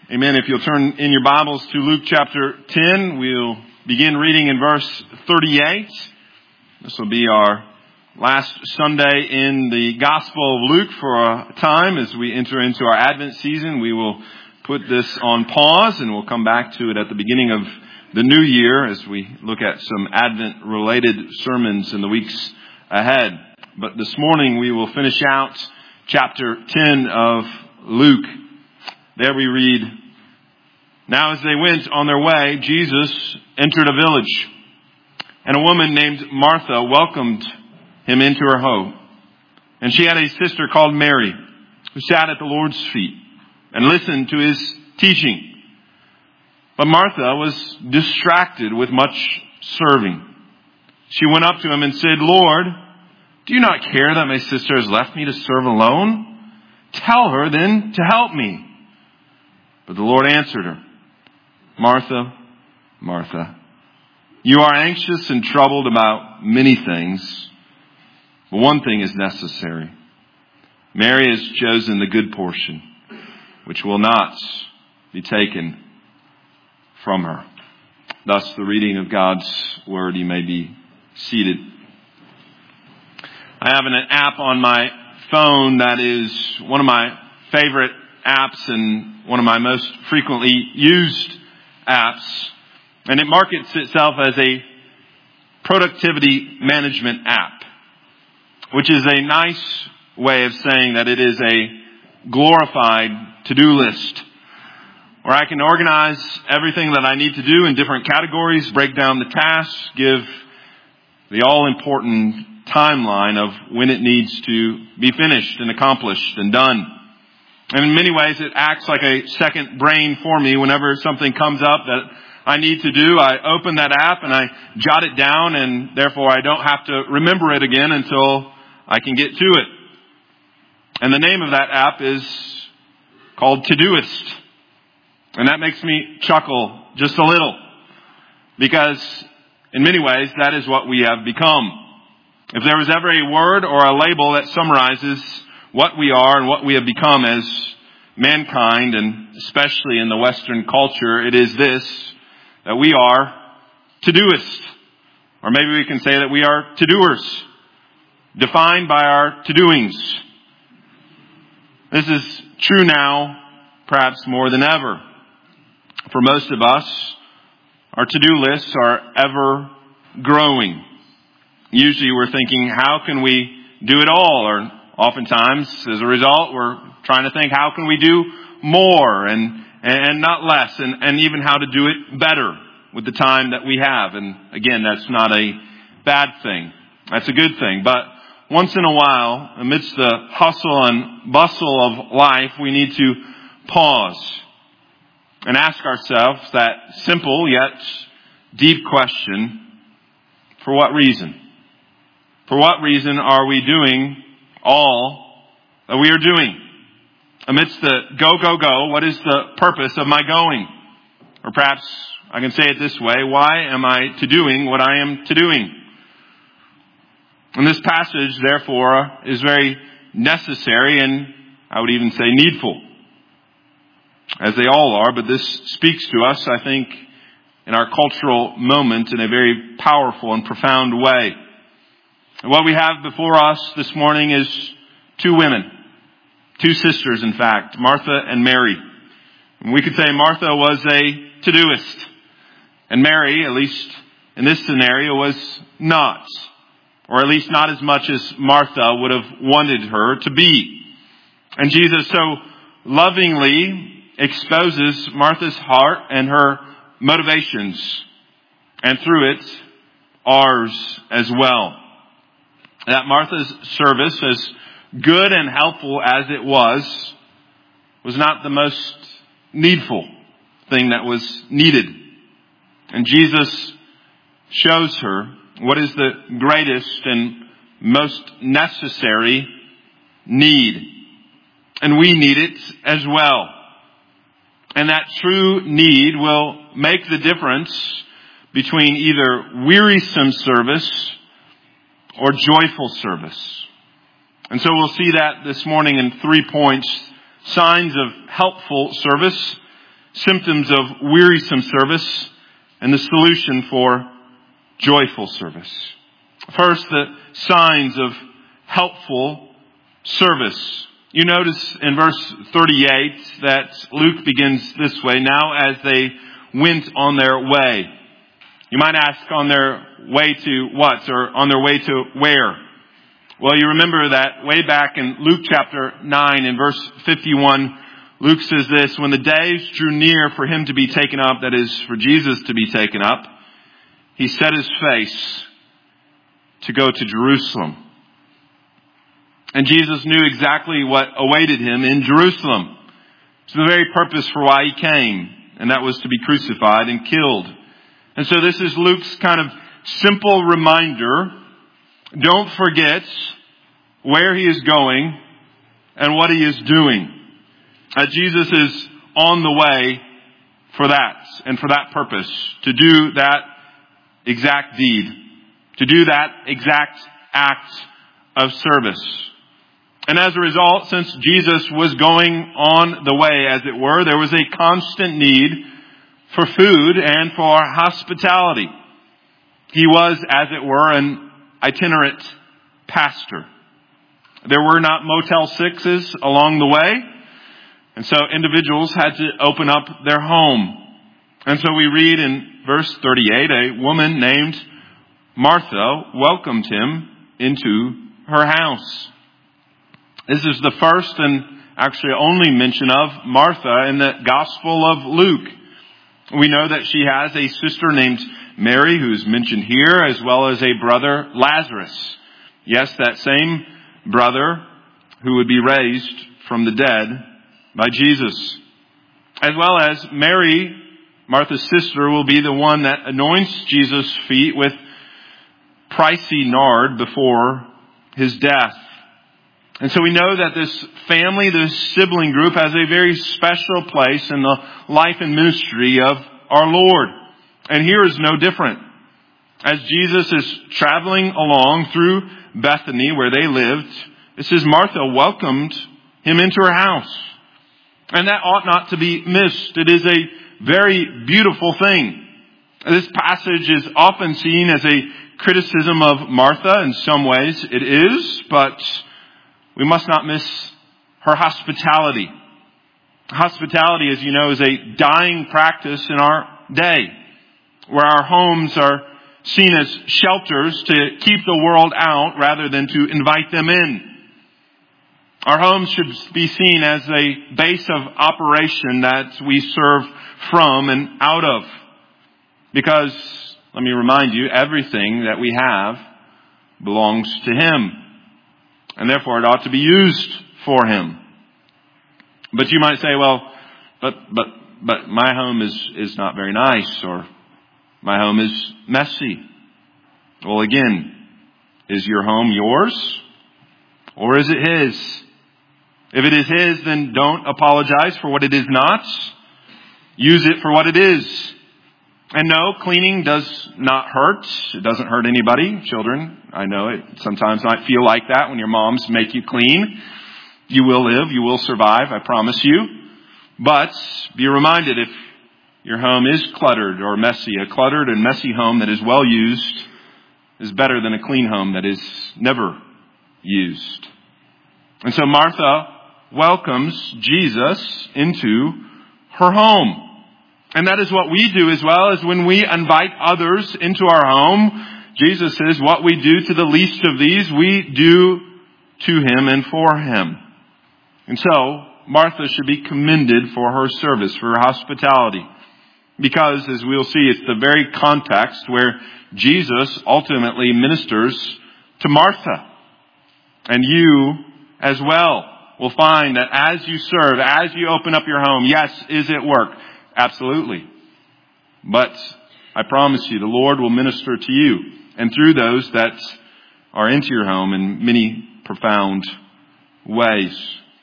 Amen. If you'll turn in your Bibles to Luke chapter 10, we'll begin reading in verse 38. This will be our last Sunday in the Gospel of Luke for a time. As we enter into our Advent season, we will put this on pause and we'll come back to it at the beginning of the new year as we look at some Advent-related sermons in the weeks ahead. But this morning we will finish out chapter 10 of Luke. There we read, "Now as they went on their way, Jesus entered a village, and a woman named Martha welcomed him into her home. And she had a sister called Mary, who sat at the Lord's feet and listened to his teaching. But Martha was distracted with much serving. She went up to him and said, 'Lord, do you not care that my sister has left me to serve alone? Tell her then to help me.' But the Lord answered her, 'Martha, Martha, you are anxious and troubled about many things, but one thing is necessary. Mary has chosen the good portion, which will not be taken from her.'" Thus the reading of God's Word. You may be seated. I have an app on my phone that is one of my favorite apps and one of my most frequently used apps. And it markets itself as a productivity management app, which is a nice way of saying that it is a glorified to-do list, where I can organize everything that I need to do in different categories, break down the tasks, give the all-important timeline of when it needs to be finished and accomplished and done. And in many ways, it acts like a second brain for me. Whenever something comes up that I need to do, I open that app and I jot it down, and therefore I don't have to remember it again until I can get to it. And the name of that app is called Todoist. And that makes me chuckle just a little, because in many ways, that is what we have become. If there was ever a word or a label that summarizes what we are and what we have become as mankind, and especially in the Western culture, it is this, that we are to-doists. Or maybe we can say that we are to-doers, defined by our to-doings. This is true now, perhaps more than ever. For most of us, our to-do lists are ever growing. Usually we're thinking, how can we do it all? Or oftentimes, as a result, we're trying to think, how can we do more and not less, and even how to do it better with the time that we have. And again, that's not a bad thing. That's a good thing. But once in a while, amidst the hustle and bustle of life, we need to pause and ask ourselves that simple yet deep question: for what reason? For what reason are we doing all that we are doing? Amidst the go, what is the purpose of my going? Or perhaps I can say it this way: why am I to doing what I am to doing? And this passage, therefore, is very necessary, and I would even say needful, as they all are. But this speaks to us, I think, in our cultural moment in a very powerful and profound way. And what we have before us this morning is two women, two sisters, in fact, Martha and Mary. And we could say Martha was a to-doist, and Mary, at least in this scenario, was not, or at least not as much as Martha would have wanted her to be. And Jesus so lovingly exposes Martha's heart and her motivations, and through it, ours as well. That Martha's service, as good and helpful as it was not the most needful thing that was needed. And Jesus shows her what is the greatest and most necessary need. And we need it as well. And that true need will make the difference between either wearisome service or joyful service. And so we'll see that this morning in 3 points: signs of helpful service, symptoms of wearisome service and the solution for joyful service. First, the signs of helpful service. You notice in verse 38 that Luke begins this way, now as they went on their way. You might ask, on their way to what? Or on their way to where? Well, you remember that way back in Luke chapter 9 in verse 51, Luke says this, when the days drew near for him to be taken up, that is, for Jesus to be taken up, he set his face to go to Jerusalem. And Jesus knew exactly what awaited him in Jerusalem. It's the very purpose for why he came, and that was to be crucified and killed. And so this is Luke's kind of simple reminder. Don't forget where he is going and what he is doing. Jesus is on the way for that and for that purpose, to do that exact deed, to do that exact act of service. And as a result, since Jesus was going on the way, as it were, there was a constant need for food and for hospitality. He was, as it were, an itinerant pastor. There were not Motel 6s along the way, and so individuals had to open up their home. And so we read in verse 38, a woman named Martha welcomed him into her house. This is the first and actually only mention of Martha in the Gospel of Luke. We know that she has a sister named Mary, who's mentioned here, as well as a brother, Lazarus. Yes, that same brother who would be raised from the dead by Jesus. As well as Mary, Martha's sister, will be the one that anoints Jesus' feet with pricey nard before his death. And so we know that this family, this sibling group, has a very special place in the life and ministry of our Lord. And here is no different. As Jesus is traveling along through Bethany, where they lived, it says Martha welcomed him into her house. And that ought not to be missed. It is a very beautiful thing. This passage is often seen as a criticism of Martha. In some ways it is, but we must not miss her hospitality. Hospitality, as you know, is a dying practice in our day, where our homes are seen as shelters to keep the world out rather than to invite them in. Our homes should be seen as a base of operation that we serve from and out of. Because, let me remind you, everything that we have belongs to Him. And therefore it ought to be used for Him. But you might say, well, but my home is not very nice, or my home is messy. Well, again, is your home yours? Or is it His? If it is His, then don't apologize for what it is not. Use it for what it is. And no, cleaning does not hurt. It doesn't hurt anybody. Children, I know it sometimes might feel like that when your moms make you clean. You will live. You will survive. I promise you. But be reminded, if your home is cluttered or messy, a cluttered and messy home that is well used is better than a clean home that is never used. And so Martha welcomes Jesus into her home. And that is what we do as well, as when we invite others into our home. Jesus says, what we do to the least of these, we do to Him and for Him. And so, Martha should be commended for her service, for her hospitality. Because, as we'll see, it's the very context where Jesus ultimately ministers to Martha. And you as well will find that as you serve, as you open up your home, yes, is it work? Absolutely. But I promise you, the Lord will minister to you and through those that are into your home in many profound ways.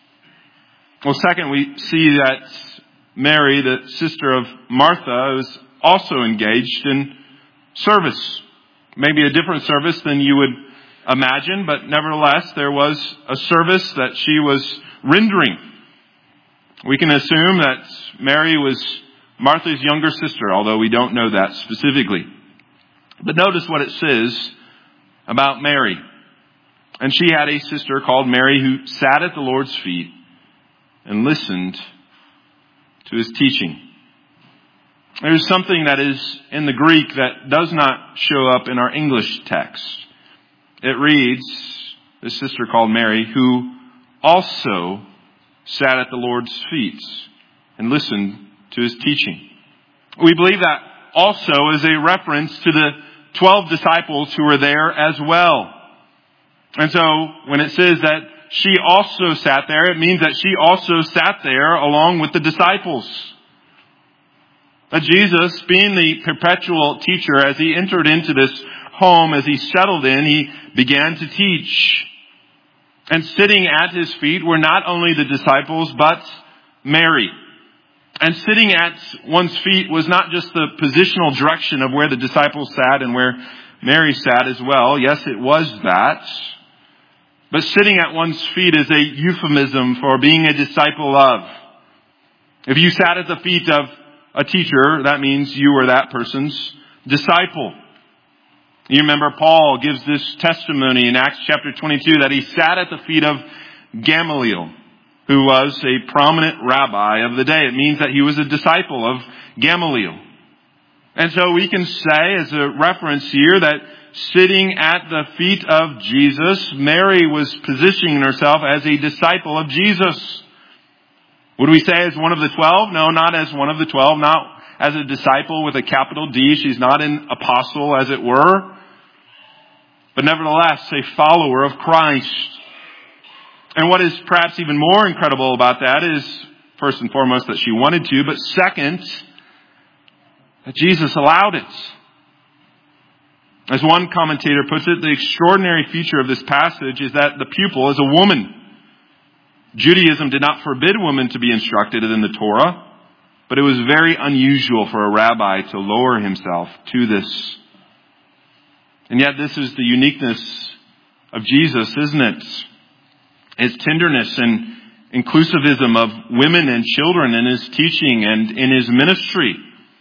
Well, second, we see that Mary, the sister of Martha, is also engaged in service. Maybe a different service than you would imagine, but nevertheless, there was a service that she was rendering. We can assume that Mary was Martha's younger sister, although we don't know that specifically. But notice what it says about Mary. And she had a sister called Mary who sat at the Lord's feet and listened to his teaching. There's something that is in the Greek that does not show up in our English text. It reads, this sister called Mary, who also sat at the Lord's feet and listened to his teaching. We believe that also is a reference to the 12 disciples who were there as well. And so when it says that she also sat there, it means that she also sat there along with the disciples. That Jesus, being the perpetual teacher, as he entered into this home, as he settled in, he began to teach. And sitting at his feet were not only the disciples, but Mary. And sitting at one's feet was not just the positional direction of where the disciples sat and where Mary sat as well. Yes, it was that. But sitting at one's feet is a euphemism for being a disciple of. If you sat at the feet of a teacher, that means you were that person's disciple. You remember Paul gives this testimony in Acts chapter 22 that he sat at the feet of Gamaliel, who was a prominent rabbi of the day. It means that he was a disciple of Gamaliel. And so we can say as a reference here that sitting at the feet of Jesus, Mary was positioning herself as a disciple of Jesus. Would we say as one of the 12? No, not as one of the 12. Not as a disciple with a capital D. She's not an apostle, as it were. But nevertheless, a follower of Christ. And what is perhaps even more incredible about that is, first and foremost, that she wanted to, but second, that Jesus allowed it. As one commentator puts it, the extraordinary feature of this passage is that the pupil is a woman. Judaism did not forbid women to be instructed in the Torah, but it was very unusual for a rabbi to lower himself to this. And yet this is the uniqueness of Jesus, isn't it? His tenderness and inclusivism of women and children in his teaching and in his ministry.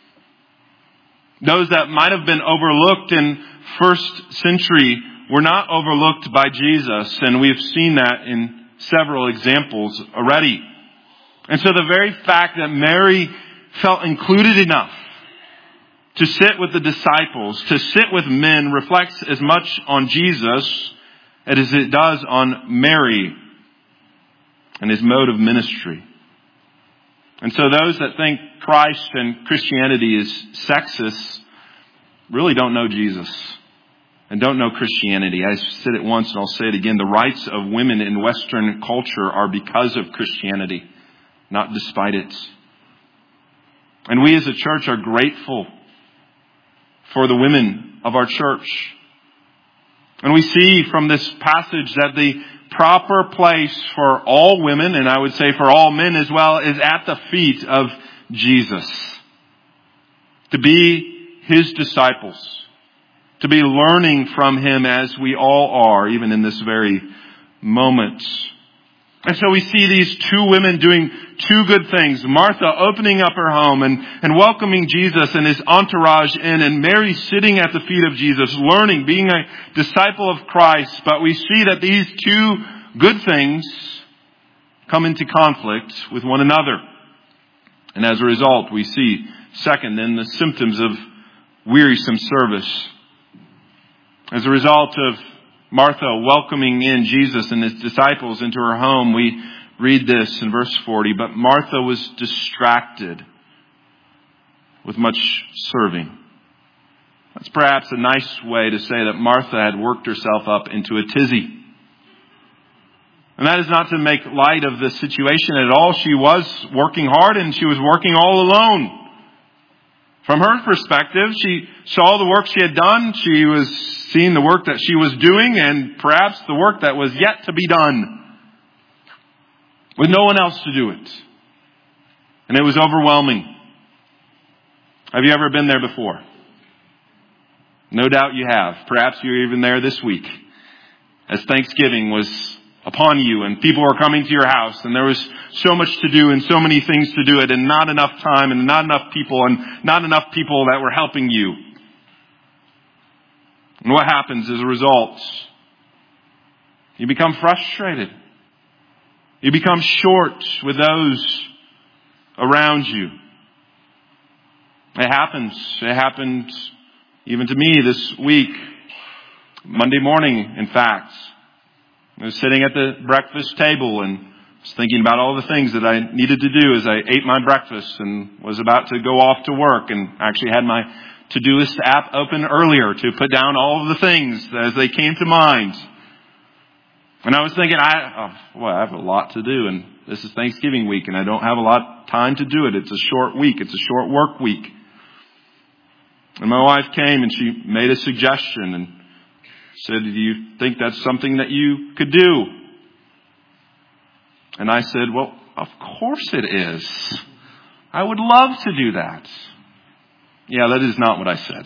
Those that might have been overlooked in first century were not overlooked by Jesus, and we've seen that in several examples already. And so the very fact that Mary felt included enough to sit with the disciples, to sit with men, reflects as much on Jesus as it does on Mary and his mode of ministry. And so those that think Christ and Christianity is sexist really don't know Jesus and don't know Christianity. I said it once and I'll say it again. The rights of women in Western culture are because of Christianity, not despite it. And we as a church are grateful for the women of our church. And we see from this passage that the proper place for all women, and I would say for all men as well, is at the feet of Jesus. To be his disciples. To be learning from him as we all are, even in this very moment. And so we see these two women doing two good things. Martha opening up her home and welcoming Jesus and his entourage in, and Mary sitting at the feet of Jesus, learning, being a disciple of Christ. But we see that these two good things come into conflict with one another. And as a result, we see, second, then the symptoms of wearisome service. As a result of Martha welcoming in Jesus and his disciples into her home, we read this in verse 40. But Martha was distracted with much serving. That's perhaps a nice way to say that Martha had worked herself up into a tizzy. And that is not to make light of the situation at all. She was working hard and she was working all alone. From her perspective, she saw the work she had done. She was seeing the work that she was doing and perhaps the work that was yet to be done with no one else to do it. And it was overwhelming. Have you ever been there before? No doubt you have. Perhaps you're even there this week as Thanksgiving was upon you, and people were coming to your house, and there was so much to do and so many things to do it, and not enough time and not enough people that were helping you. And what happens as a result? You become frustrated. You become short with those around you. It happens. It happened even to me this week. Monday morning, in fact. I was sitting at the breakfast table and was thinking about all the things that I needed to do as I ate my breakfast and was about to go off to work, and actually had my Todoist app open earlier to put down all of the things as they came to mind. And I was thinking, I have a lot to do, and this is Thanksgiving week, and I don't have a lot of time to do it. It's a short week. It's a short work week. And my wife came and she made a suggestion and said, do you think that's something that you could do? And I said, well, of course it is. I would love to do that. Yeah, that is not what I said.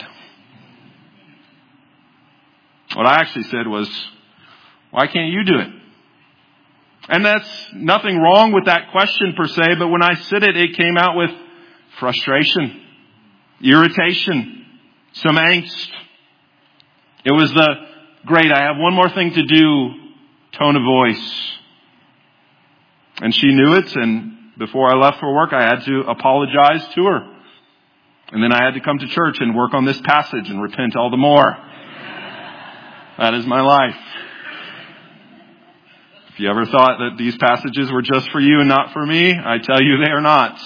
What I actually said was, why can't you do it? And that's nothing wrong with that question per se, but when I said it, it came out with frustration, irritation, some angst. It was the, great, I have one more thing to do, tone of voice. And she knew it, and before I left for work, I had to apologize to her. And then I had to come to church and work on this passage and repent all the more. That is my life. If you ever thought that these passages were just for you and not for me, I tell you they are not.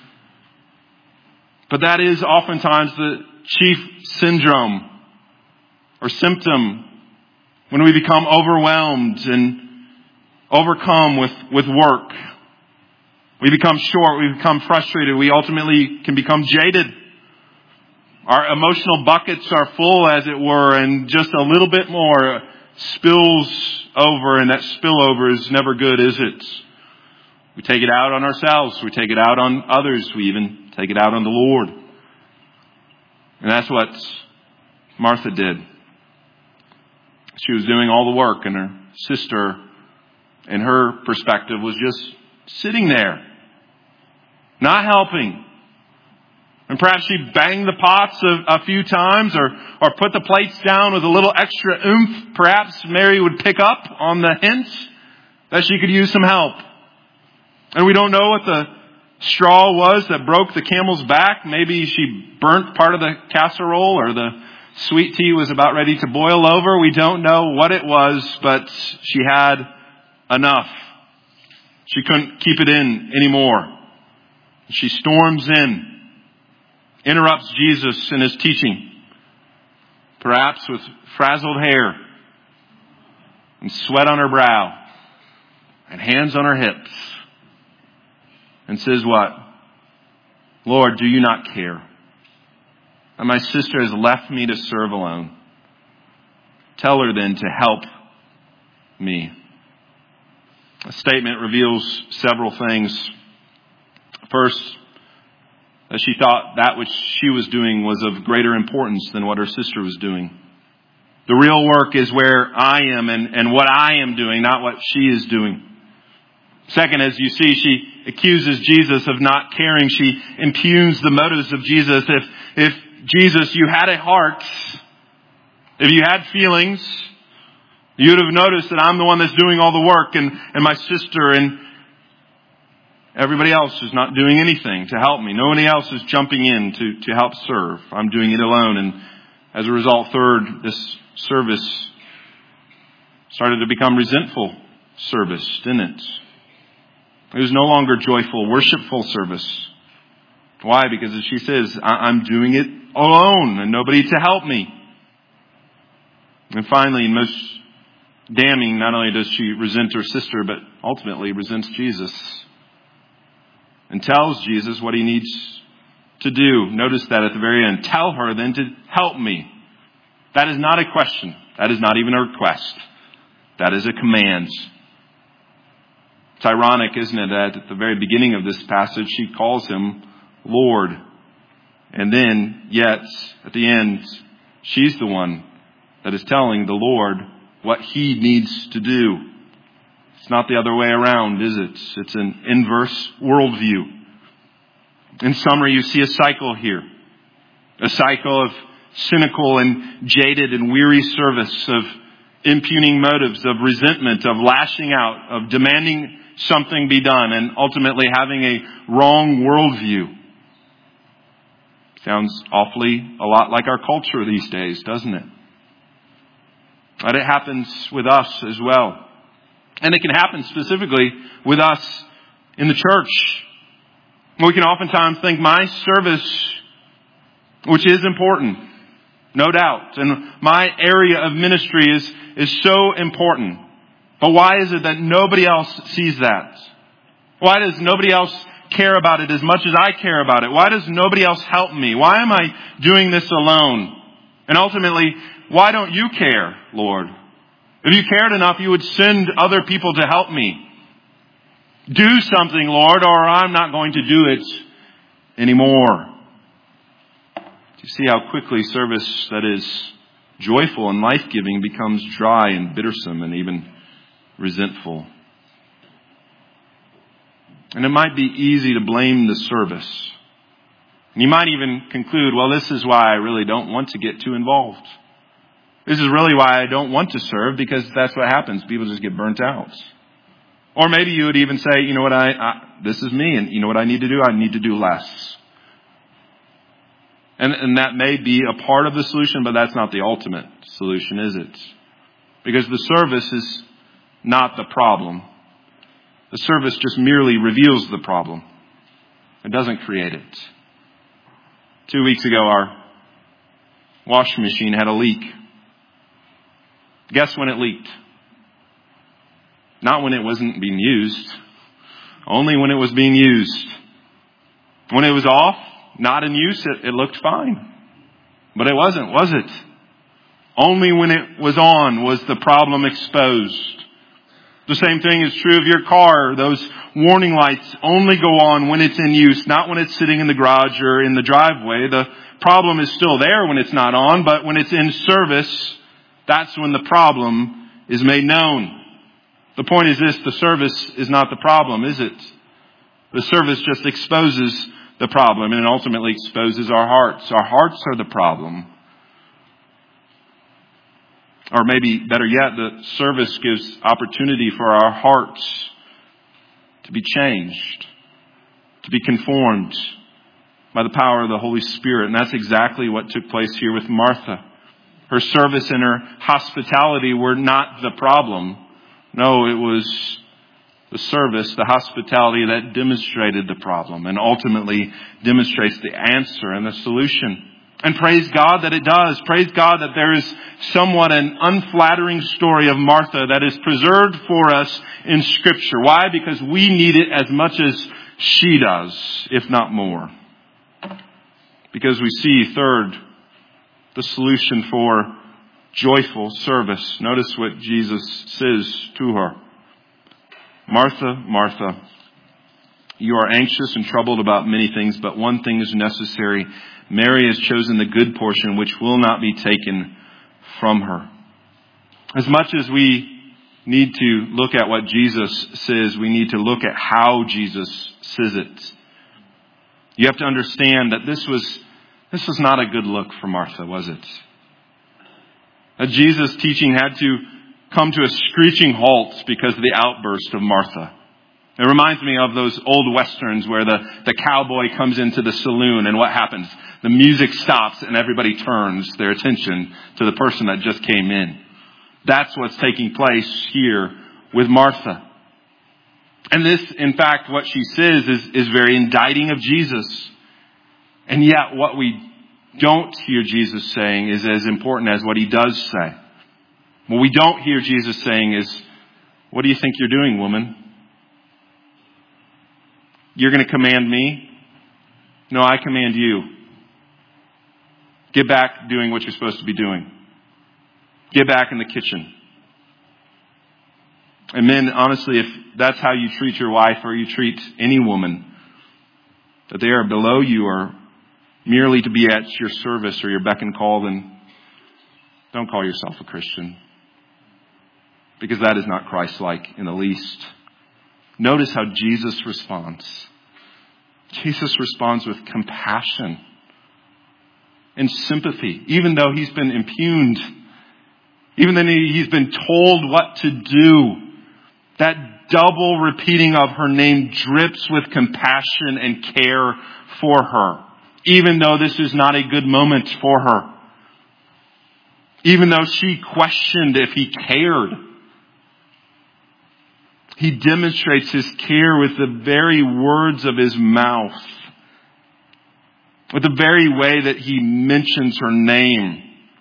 But that is oftentimes the chief syndrome or symptom when we become overwhelmed and overcome with work. We become short, we become frustrated, we ultimately can become jaded. Our emotional buckets are full, as it were, and just a little bit more spills over, and that spillover is never good, is it? We take it out on ourselves, we take it out on others, we even take it out on the Lord. And that's what Martha did. She was doing all the work, and her sister, in her perspective, was just sitting there, not helping. And perhaps she banged the pots a few times or put the plates down with a little extra oomph. Perhaps Mary would pick up on the hint that she could use some help. And we don't know what the straw was that broke the camel's back. Maybe she burnt part of the casserole, or the sweet tea was about ready to boil over. We don't know what it was, but she had enough. She couldn't keep it in anymore. She storms in, interrupts Jesus in his teaching, perhaps with frazzled hair and sweat on her brow and hands on her hips, and says what? Lord, do you not care? And my sister has left me to serve alone. Tell her then to help me. A statement reveals several things. First, that she thought that which she was doing was of greater importance than what her sister was doing. The real work is where I am and what I am doing, not what she is doing. Second, as you see, she accuses Jesus of not caring. She impugns the motives of Jesus. If Jesus, you had a heart, if you had feelings, you would have noticed that I'm the one that's doing all the work, and my sister and everybody else is not doing anything to help me. Nobody else is jumping in to help serve. I'm doing it alone. And as a result, third, this service started to become resentful service, didn't it? It was no longer joyful, worshipful service. Why? Because as she says, I'm doing it alone and nobody to help me. And finally, and most damning, not only does she resent her sister, but ultimately resents Jesus. And tells Jesus what he needs to do. Notice that at the very end. Tell her then to help me. That is not a question. That is not even a request. That is a command. It's ironic, isn't it, that at the very beginning of this passage, she calls him Lord. And then, yet, at the end, she's the one that is telling the Lord what he needs to do. It's not the other way around, is it? It's an inverse worldview. In summary, you see a cycle here. A cycle of cynical and jaded and weary service, of impugning motives, of resentment, of lashing out, of demanding something be done, and ultimately having a wrong worldview. Sounds awfully a lot like our culture these days, doesn't it? But it happens with us as well. And it can happen specifically with us in the church. We can oftentimes think my service, which is important, no doubt, and my area of ministry is so important. But why is it that nobody else sees that? Why does nobody else care about it as much as I care about it? Why does nobody else help me? Why am I doing this alone? And ultimately, why don't you care, Lord? If you cared enough, you would send other people to help me. Do something, Lord, or I'm not going to do it anymore. Do you see how quickly service that is joyful and life-giving becomes dry and bittersome and even resentful? And it might be easy to blame the service. And you might even conclude, well, this is why I really don't want to get too involved. This is really why I don't want to serve, because that's what happens. People just get burnt out. Or maybe you would even say, you know what, this is me, and you know what I need to do? I need to do less. And that may be a part of the solution, but that's not the ultimate solution, is it? Because the service is not the problem. The service just merely reveals the problem. It doesn't create it. 2 weeks ago, our washing machine had a leak. Guess when it leaked? Not when it wasn't being used. Only when it was being used. When it was off, not in use, it looked fine. But it wasn't, was it? Only when it was on was the problem exposed. The same thing is true of your car. Those warning lights only go on when it's in use, not when it's sitting in the garage or in the driveway. The problem is still there when it's not on, but when it's in service, that's when the problem is made known. The point is this: the service is not the problem, is it? The service just exposes the problem, and it ultimately exposes our hearts. Our hearts are the problem. Or maybe better yet, the service gives opportunity for our hearts to be changed, to be conformed by the power of the Holy Spirit. And that's exactly what took place here with Martha. Her service and her hospitality were not the problem. No, it was the service, the hospitality that demonstrated the problem and ultimately demonstrates the answer and the solution. And praise God that it does. Praise God that there is somewhat an unflattering story of Martha that is preserved for us in Scripture. Why? Because we need it as much as she does, if not more. Because we see, third, the solution for joyful service. Notice what Jesus says to her. Martha, Martha, you are anxious and troubled about many things, but one thing is necessary. Mary has chosen the good portion, which will not be taken from her. As much as we need to look at what Jesus says, we need to look at how Jesus says it. You have to understand that this was not a good look for Martha, was it? That Jesus' teaching had to come to a screeching halt because of the outburst of Martha. It reminds me of those old westerns where the cowboy comes into the saloon and what happens? The music stops and everybody turns their attention to the person that just came in. That's what's taking place here with Martha. And this, in fact, what she says is very indicting of Jesus. And yet what we don't hear Jesus saying is as important as what he does say. What we don't hear Jesus saying is, what do you think you're doing, woman? You're going to command me? No, I command you. Get back doing what you're supposed to be doing. Get back in the kitchen. And men, honestly, if that's how you treat your wife or you treat any woman, that they are below you or merely to be at your service or your beck and call, then don't call yourself a Christian. because that is not Christ-like in the least. Notice how Jesus responds. Jesus responds with compassion and sympathy, even though he's been impugned, even though he's been told what to do. That double repeating of her name drips with compassion and care for her, even though this is not a good moment for her. Even though she questioned if he cared. He demonstrates his care with the very words of his mouth, with the very way that he mentions her name.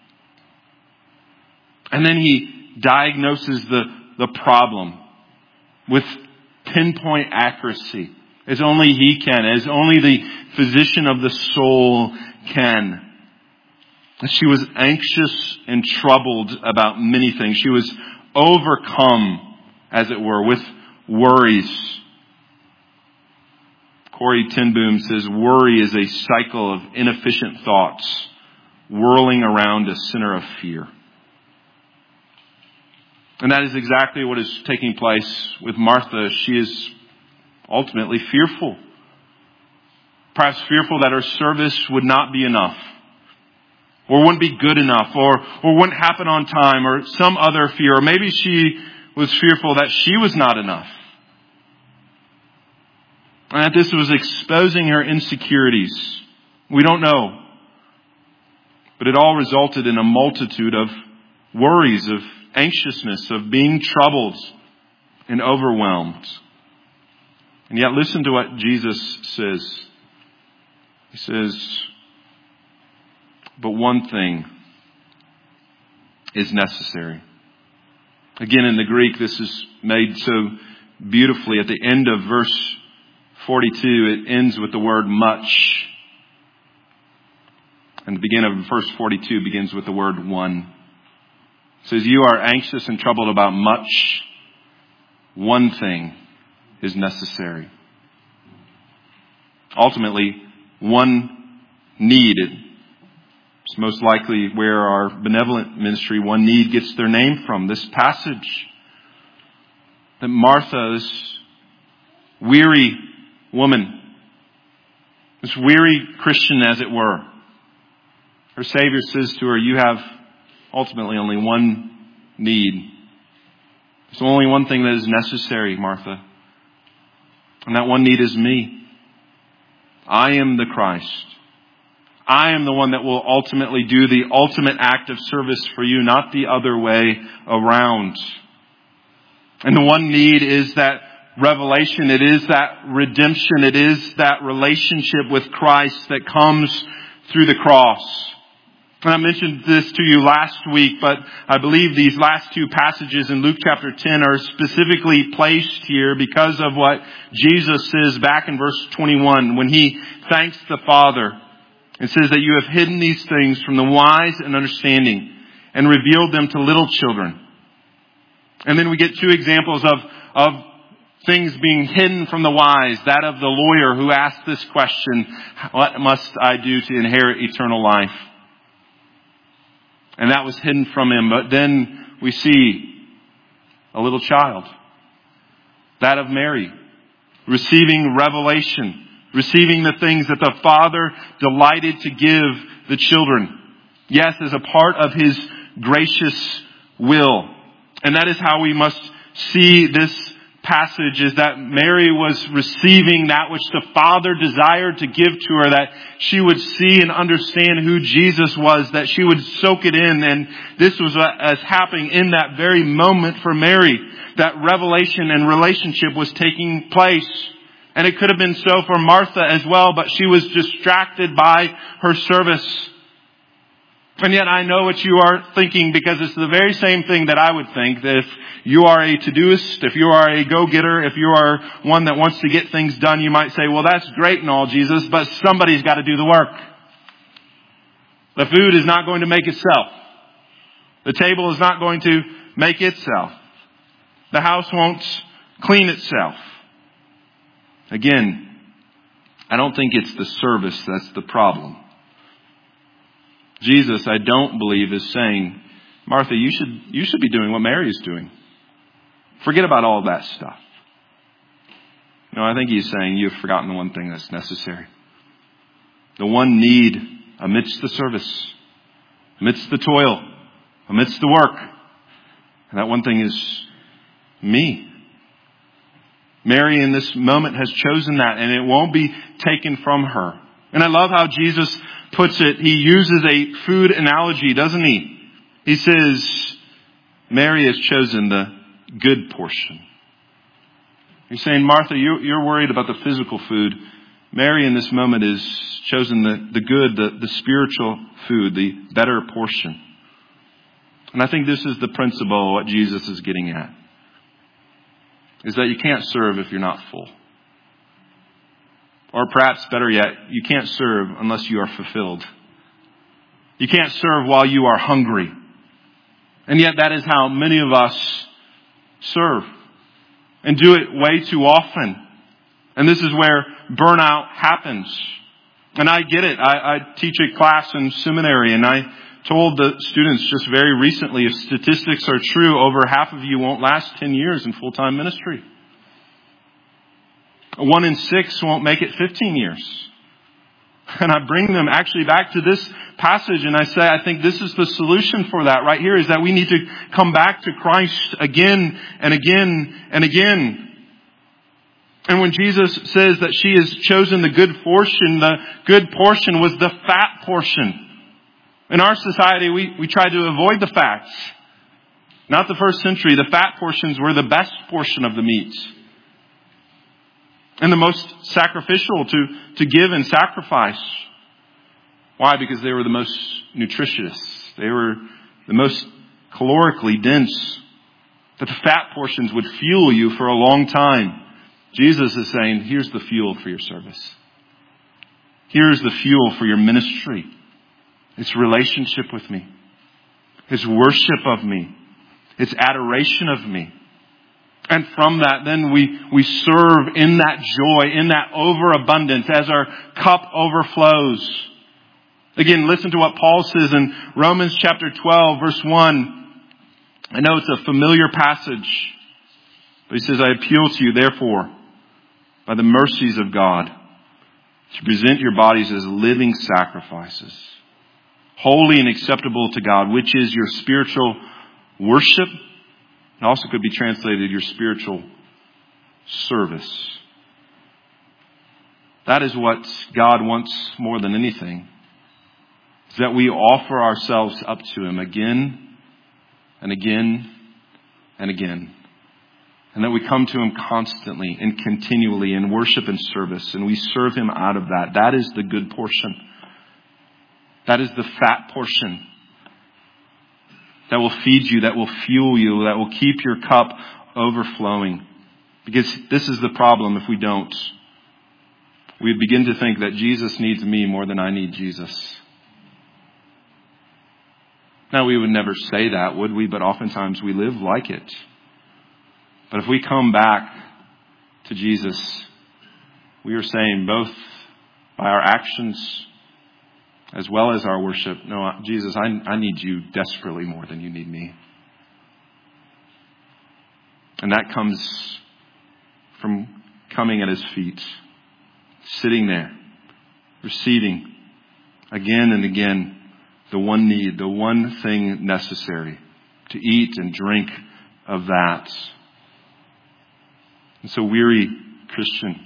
And then he diagnoses the problem with pinpoint accuracy, as only he can, as only the physician of the soul can. She was anxious and troubled about many things. She was overcome, as it were, with worries. Corrie ten Boom says, worry is a cycle of inefficient thoughts whirling around a center of fear. And that is exactly what is taking place with Martha. She is ultimately fearful. Perhaps fearful that her service would not be enough, or wouldn't be good enough, or wouldn't happen on time, or some other fear. Or maybe she was fearful that she was not enough, and that this was exposing her insecurities. We don't know. But it all resulted in a multitude of worries, of anxiousness, of being troubled and overwhelmed. And yet listen to what Jesus says. He says, but one thing is necessary. Again, in the Greek, this is made so beautifully. At the end of verse 42, it ends with the word much. And the beginning of verse 42 begins with the word one. It says, you are anxious and troubled about much. One thing is necessary. Ultimately, one need. It's most likely where our benevolent ministry, One Need, gets their name from. This passage that Martha, this weary woman, this weary Christian, as it were, her Savior says to her, you have ultimately only one need. There's only one thing that is necessary, Martha. And that one need is me. I am the Christ. I am the one that will ultimately do the ultimate act of service for you, not the other way around. And the one need is that revelation. It is that redemption. It is that relationship with Christ that comes through the cross. And I mentioned this to you last week, but I believe these last two passages in Luke chapter 10 are specifically placed here because of what Jesus says back in verse 21 when he thanks the Father. It says that you have hidden these things from the wise and understanding and revealed them to little children. And then we get two examples of things being hidden from the wise. That of the lawyer who asked this question, what must I do to inherit eternal life? And that was hidden from him. But then we see a little child. That of Mary, receiving revelation, receiving the things that the Father delighted to give the children. Yes, as a part of His gracious will. And that is how we must see this passage, is that Mary was receiving that which the Father desired to give to her, that she would see and understand who Jesus was, that she would soak it in. And this was as happening in that very moment for Mary. That revelation and relationship was taking place. And it could have been so for Martha as well, but she was distracted by her service. And yet I know what you are thinking, because it's the very same thing that I would think, that if you are a to-doist, if you are a go-getter, if you are one that wants to get things done, you might say, well, that's great and all, Jesus, but somebody's got to do the work. The food is not going to make itself. The table is not going to make itself. The house won't clean itself. Again, I don't think it's the service that's the problem. Jesus, I don't believe, is saying, Martha, you should be doing what Mary is doing. Forget about all that stuff. No, I think he's saying you've forgotten the one thing that's necessary. The one need amidst the service, amidst the toil, amidst the work. And that one thing is me. Mary in this moment has chosen that, and it won't be taken from her. And I love how Jesus puts it. He uses a food analogy, doesn't he? He says, Mary has chosen the good portion. You're saying, Martha, you're worried about the physical food. Mary in this moment has chosen the good, the spiritual food, the better portion. And I think this is the principle, what Jesus is getting at, is that you can't serve if you're not full. Or perhaps better yet, you can't serve unless you are fulfilled. You can't serve while you are hungry. And yet that is how many of us serve. And do it way too often. And this is where burnout happens. And I get it. I teach a class in seminary, and I told the students just very recently, if statistics are true, over half of you won't last 10 years in full-time ministry. 1 in 6 won't make it 15 years. And I bring them actually back to this passage, and I say, I think this is the solution for that right here, is that we need to come back to Christ again and again and again. And when Jesus says that she has chosen the good portion was the fat portion. In our society, we try to avoid the fats. Not the first century. The fat portions were the best portion of the meat. And the most sacrificial to give and sacrifice. Why? Because they were the most nutritious. They were the most calorically dense. That the fat portions would fuel you for a long time. Jesus is saying, here's the fuel for your service. Here's the fuel for your ministry. It's relationship with me. It's worship of me. It's adoration of me. And from that, then we serve in that joy, in that overabundance as our cup overflows. Again, listen to what Paul says in Romans chapter 12, verse 1. I know it's a familiar passage, but he says, I appeal to you, therefore, by the mercies of God, to present your bodies as living sacrifices, holy and acceptable to God, which is your spiritual worship. It also could be translated your spiritual service. That is what God wants more than anything. Is that we offer ourselves up to Him again and again and again. And that we come to Him constantly and continually in worship and service. And we serve Him out of that. That is the good portion. That is the fat portion. That will feed you, that will fuel you, that will keep your cup overflowing. Because this is the problem if we don't. We begin to think that Jesus needs me more than I need Jesus. Now, we would never say that, would we? But oftentimes we live like it. But if we come back to Jesus, we are saying both by our actions as well as our worship, no, Jesus, I need you desperately more than you need me. And that comes from coming at His feet, sitting there, receiving again and again the one need, the one thing necessary to eat and drink of that. And so, weary Christian,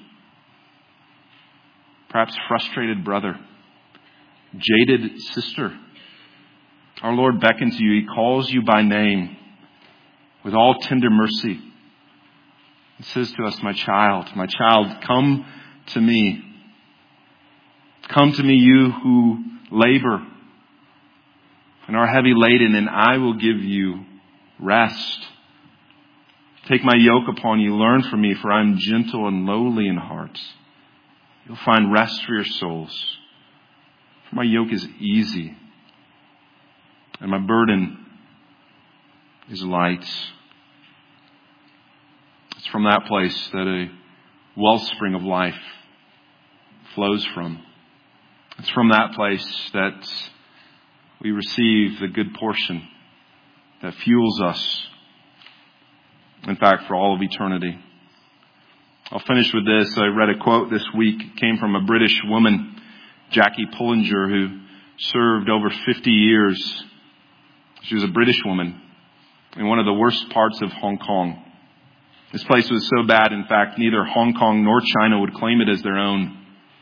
perhaps frustrated brother, jaded sister, our Lord beckons you. He calls you by name with all tender mercy. He says to us, my child, come to me. Come to me, you who labor and are heavy laden, and I will give you rest. Take my yoke upon you. Learn from me, for I am gentle and lowly in heart. You'll find rest for your souls. For my yoke is easy, and my burden is light. It's from that place that a wellspring of life flows from. It's from that place that we receive the good portion that fuels us In fact, for all of eternity. I'll finish with this. I read a quote this week. It came from a British woman, Jackie Pullinger, who served over 50 years. She was a British woman in one of the worst parts of Hong Kong. This place was so bad, in fact, neither Hong Kong nor China would claim it as their own.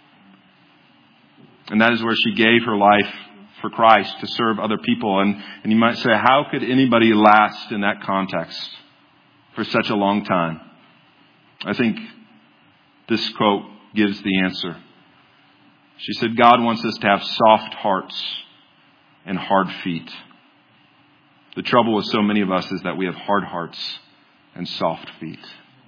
And that is where she gave her life for Christ to serve other people. And you might say, how could anybody last in that context for such a long time? I think this quote gives the answer. She said, God wants us to have soft hearts and hard feet. The trouble with so many of us is that we have hard hearts and soft feet.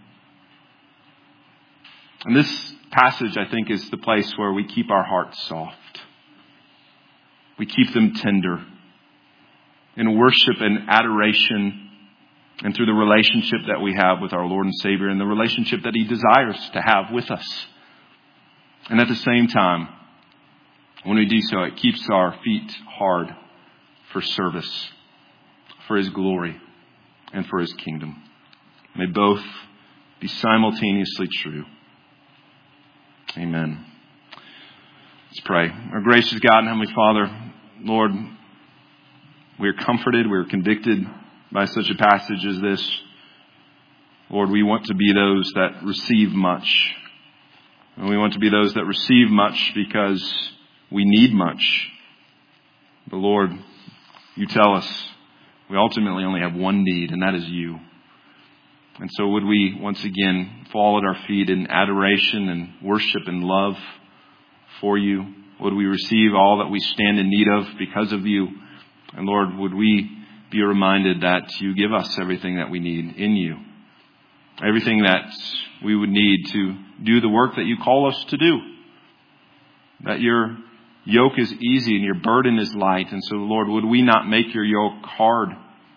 And this passage, I think, is the place where we keep our hearts soft. We keep them tender in worship and adoration, and through the relationship that we have with our Lord and Savior and the relationship that He desires to have with us. And at the same time, when we do so, it keeps our feet hard for service, for His glory, and for His kingdom. May both be simultaneously true. Amen. Let's pray. Our gracious God and Heavenly Father, Lord, we are comforted, we are convicted by such a passage as this. Lord, we want to be those that receive much. And we want to be those that receive much because we need much. But Lord, you tell us we ultimately only have one need, and that is you. And so would we once again fall at our feet in adoration and worship and love for you? Would we receive all that we stand in need of because of you? And Lord, would we be reminded that you give us everything that we need in you. Everything that we would need to do the work that you call us to do. That your yoke is easy and your burden is light. And so, Lord, would we not make your yoke hard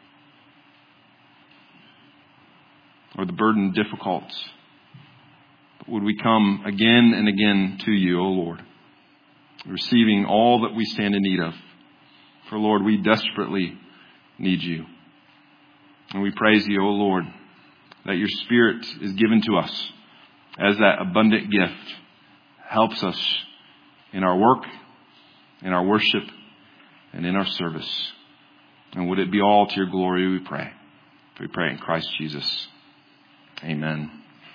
or the burden difficult? But would we come again and again to you, O Lord, receiving all that we stand in need of. For, Lord, we desperately need you. And we praise you, O Lord, that your Spirit is given to us as that abundant gift. Helps us in our work, in our worship, and in our service. And would it be all to your glory, we pray. We pray in Christ Jesus. Amen.